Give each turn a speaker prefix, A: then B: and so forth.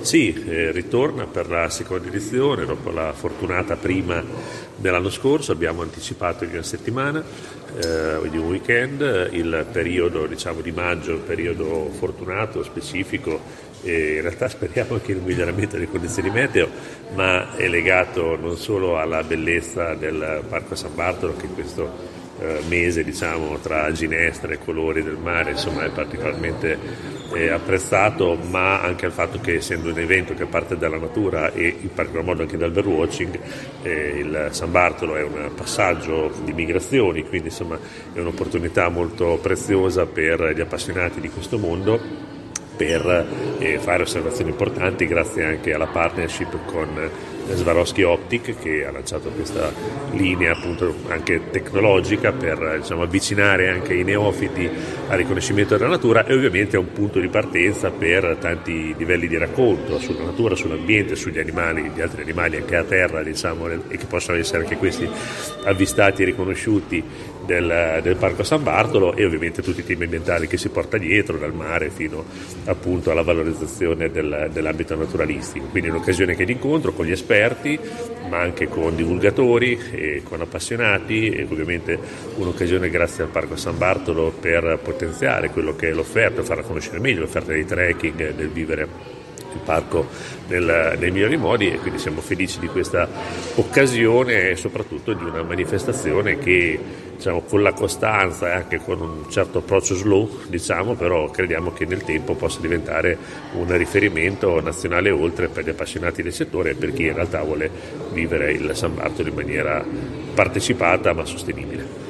A: Sì, ritorna per la seconda edizione, dopo la fortunata prima dell'anno scorso. Abbiamo anticipato di una settimana, di un weekend, il periodo di maggio, un periodo fortunato, specifico, e in realtà speriamo anche in un miglioramento delle condizioni meteo, ma è legato non solo alla bellezza del Parco San Bartolo, che in questo mese tra ginestre e colori del mare è particolarmente apprezzato, ma anche al fatto che, essendo un evento che parte dalla natura e in particolar modo anche dal birdwatching, il San Bartolo è un passaggio di migrazioni, quindi è un'opportunità molto preziosa per gli appassionati di questo mondo per fare osservazioni importanti, grazie anche alla partnership con Swarovski Optik, che ha lanciato questa linea appunto anche tecnologica per avvicinare anche i neofiti al riconoscimento della natura, e ovviamente è un punto di partenza per tanti livelli di racconto sulla natura, sull'ambiente, sugli animali, gli altri animali anche a terra, e che possono essere anche questi avvistati e riconosciuti del Parco San Bartolo, e ovviamente tutti i temi ambientali che si porta dietro, dal mare fino appunto alla valorizzazione dell'ambito naturalistico. Quindi è un'occasione che di incontro con gli esperti, ma anche con divulgatori e con appassionati, e ovviamente un'occasione, grazie al Parco San Bartolo, per potenziare quello che è l'offerta, farla conoscere meglio l'offerta di trekking, del vivere il parco nei migliori modi. E quindi siamo felici di questa occasione, e soprattutto di una manifestazione che, con la costanza e anche con un certo approccio slow, però crediamo che nel tempo possa diventare un riferimento nazionale, oltre, per gli appassionati del settore e per chi in realtà vuole vivere il San Bartolo in maniera partecipata ma sostenibile.